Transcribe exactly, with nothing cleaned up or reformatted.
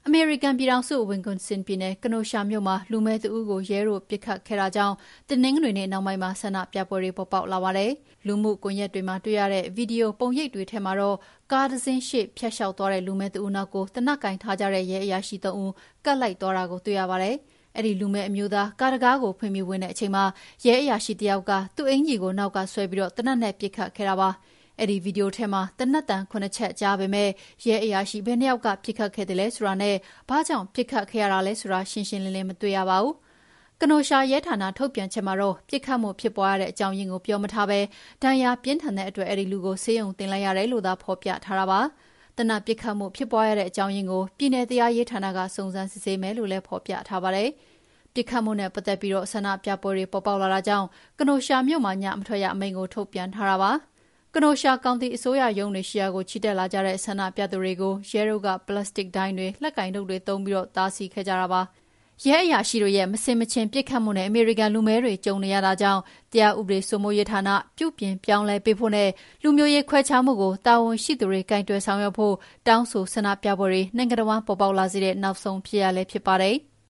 အမေရိကန်ပြည်ထောင်စုဝင်ကွန်ဆင်ပြည်နယ်ကနိုရှာမြို့မှာလူမဲတဦးကိုရဲတို့ပစ်ခတ်ခဲ့တာကြောင့်တနင်္ဂနွေနေ့နောက်ပိုင်းမှာဆန္ဒပြပွဲတွေပေါ်ပေါက်လာပါတယ်။လူမှုကွန်ရက်တွေမှာတွေ့ရတဲ့ဗီဒီယိုပုံရိပ်တွေထဲမှာတော့ကားတစ်စင်းရှေ့ဖြတ်လျှောက်သွားတဲ့လူမဲတဦးနောက်ကိုသေနတ်ကင်ထားကြတဲ့ရဲအရာရှိသုံးဦးကတ်လိုက်သွားတာကိုတွေ့ရပါတယ်။အဲ့ဒီလူမဲအမျိုးသားကားတကားကိုဖွင့်ပြီးဝင်တဲ့အချိန်မှာရဲအရာရှိတယောက်ကသူ့အင်ကြီးကိုနောက်ကဆွဲပြီးတော့သေနတ်နဲ့ပစ်ခတ်ခဲ့တာပါ။အဲ့ဒီဗီဒီယိုထဲမှာတနတ်တန်ခုနှစ်ချက်ကြားပေမဲ့ရဲအရာရှိဘယ်နှစ်ယောက်ကပြစ်ခတ်ခဲ့တယ်လဲဆိုတာနဲ့ဘာကြောင့်ပြစ်ခတ်ခဲ့ရတာလဲဆိုတာရှင်းရှင်းလင်းလင်းမတွေ့ရပါဘူး။ကနိုရှာရဲဌာနထုတ်ပြန်ချက်မှာတော့ပြစ်ခတ်မှုဖြစ်ပွားရတဲ့အကြောင်းရင်းကိုပြောမထားဘဲဒဏ်ရာပြင်းထန်တဲ့အတွက်အဲ့ဒီလူကိုဆေးရုံတင်လိုက်ရတယ်လို့သာဖော်ပြထားတာပါ။တနတ်ပြစ်ခတ်မှုဖြစ်ပွားရတဲ့အကြောင်းရင်းကိုပြည်내တရားရေးဌာနကစုံစမ်းစစ်ဆေးမယ်လို့လည်းဖော်ပြထားပါတယ်။ပြစ်ခတ်မှုနဲ့ပတ်သက်ပြီးတော့ဆန္ဒပြပွဲတွေပေါ်ပေါက်လာတာကြောင့်ကနိုရှာမြို့မှာညမထွက်ရအမိန့်ကိုထုတ်ပြန်ထားတာပါ။ကနိုရှာကောင်တီအစိုးရရုံးတွေရှိရာကိုချီတက်လာကြတဲ့ဆန္ဒပြသူတွေကိုရဲတို့ကပလတ်စတစ်ဒိုင်းတွေလက်ကင်တုပ်တွေသုံးပြီးတော့တားဆီးခဲ့ကြတာပါ။ရဲအရာရှိတို့ရဲ့မစင်မချင်းပြစ်ခတ်မှုနဲ့အမေရိကန်လူမဲတွေကြုံနေရတာကြောင့်တရားဥပဒေစိုးမိုးရေးဌာနပြုပြင်ပြောင်းလဲပေးဖို့နဲ့လူမျိုးရေးခွဲခြားမှုကိုတာဝန်ရှိသူတွေကင်တွယ်ဆောင်ရွက်ဖို့တောင်းဆိုဆန္ဒပြပွဲတွေနိုင်ငံတော်ဝန်ပေါ်ပေါက်လာစေတဲ့နောက်ဆုံးဖြစ်ရလဲဖြစ်ပါတယ်။